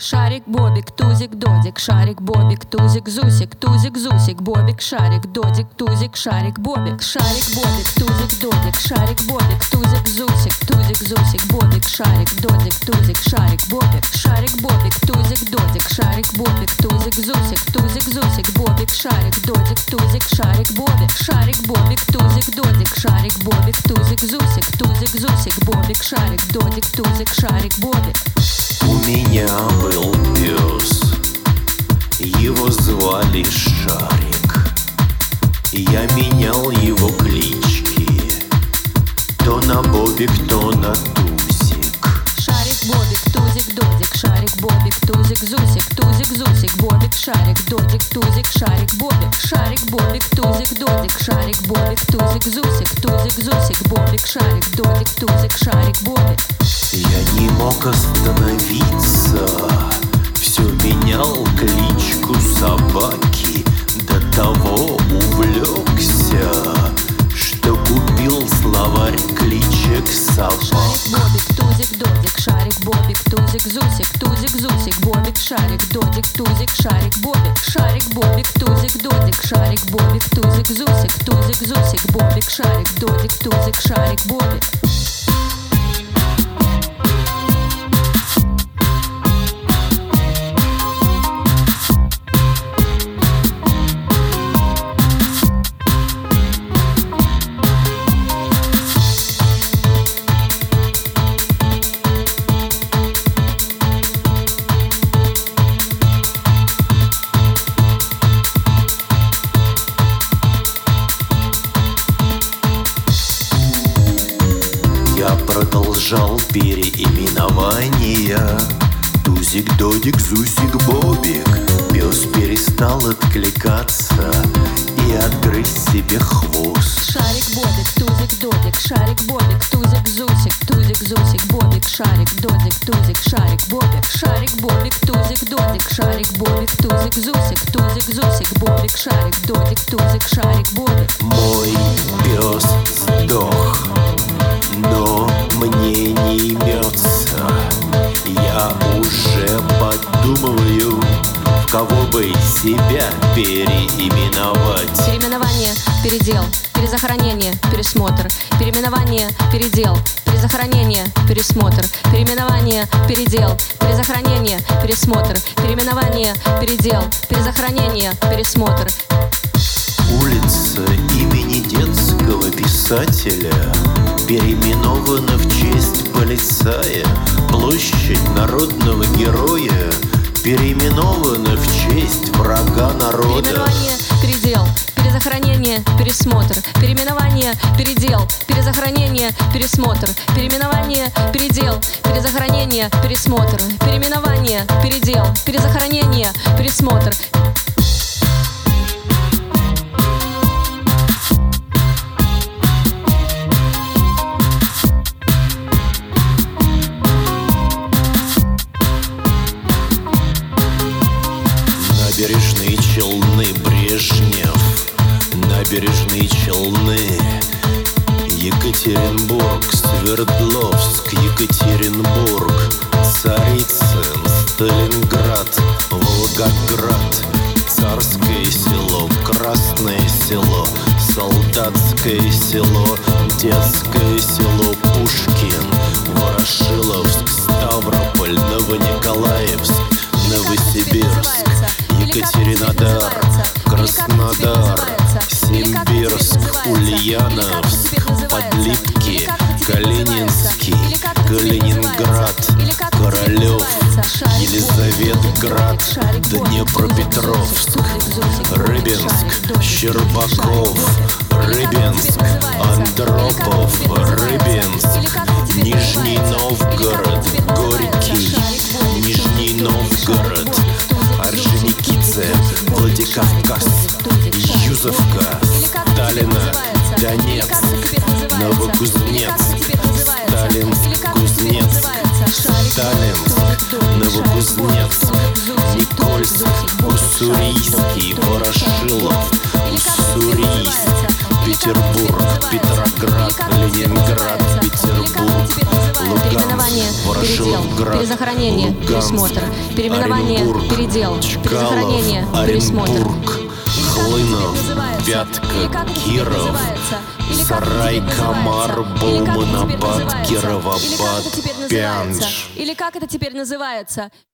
Шарик, бобик, тузик, додик, шарик, бобик, тузик, зусик, тузик, зусик, бобик, шарик, додик, тузик, шарик, бобик, шарик, бобик, тузик, додик, шарик, бобик, тузик, зусик, тузик, зусик, бобик, шарик, додик, тузик, шарик, бобик, шарик, бобик, тузик, додик, шарик, бобик, тузик, зусик, тузик, зусик, бобик, шарик, додик, тузик, шарик, бобик, шарик, бобик, тузик, додик, шарик, бобик, тузик, зусик, тузик, зусик, бобик, шарик, додик, тузик, шарик, бобик. У меня был пес, его звали Шарик. Я менял его клички, то на Бобик, то на Тузик. Шарик, бобик, тузик, додик, шарик, бобик, тузик, зусик, тузик, зусик, бобик, шарик, додик, тузик, шарик, бобик, шарик, бобик, тузик, додик, шарик, бобик, тузик, зусик, тузик, зусик, бобик, шарик, додик, тузик, шарик, бобик. Я не мог остановиться, все менял кличку собаки. До того увлекся, что купил словарь кличек собак. Шарик, бобик, тузик, додик, шарик, бобик, тузик, зусик, тузик, зусик, бобик, шарик, додик, тузик, шарик, бобик, шарик, бобик, тузик, додик, шарик, бобик, тузик, зусик, тузик, зусик, бобик, шарик, додик, тузик, шарик, бобик. Я продолжал переименование. Тузик, додик, зусик, бобик. Пес перестал откликаться и отгрызть себе хвост. Шарик, бобик, тузик, додик, шарик, бобик, тузик, зусик, тузик, зусик, бобик, шарик, додик, тузик, шарик, бобик, шарик, бобик, тузик, додик, шарик, бобик, тузик, зусик, тузик, зусик, бобик, шарик, додик, тузик, шарик, бобик. Мой пес сдох, но мне не имется. Я уже подумываю, в кого бы себя переименовать. Переименование, передел, перезахоронение, пересмотр. Переименование, передел, перезахоронение, пересмотр. Переименование, передел, перезахоронение, пересмотр. Переименование, передел, перезахоронение, пересмотр. Улица имени детского писателя переименована в честь полицая. Площадь народного героя переименована в честь врага народа. Переименование, передел, перезахоронение, пересмотр. Переименование, передел, перезахоронение, пересмотр. Переименование, передел, перезахоронение, пересмотр. Переименование, передел, перезахоронение, пересмотр. Набережные Челны, Брежнев. Набережные Челны, Екатеринбург, Свердловск, Екатеринбург, Царицын, Сталинград, Волгоград, Царское село, Красное село, Солдатское село, Детское село, Пушкин, Ворошиловск, Ставрополь, Новониколаевск, Новосибирск, Екатеринодар, Краснодар, Симбирск, Ульяновск, Подлипки, Калининский, Калининград, Королев, Елизаветград, Днепропетровск, Рыбинск, Щербаков, Рыбинск, Андропов, Рыбинск, Нижний Новгород, Горький, Нижний Новгород, Орджоникидзе, Владикавказ, Юзовка, Сталина, Донецк, Новокузнецк, Сталинск, Кузнецк, Сталинск, Новокузнецк, Никольск, Уссурийский, Ворошилов, Уссурийск, Петербург, Петроград, Ленинград, Петербург, Луганск, Переименование, передел, Ворошиловград, перезахоронение, Луганск, пересмотр. Переименование, Оренбург, передел, Чкалов, перезахоронение, пересмотр. Оренбург, Хлынов, Вятка, Киров, Сарай, Камар, Бауманабад, Кировабад, Пянж. Или как это теперь называется?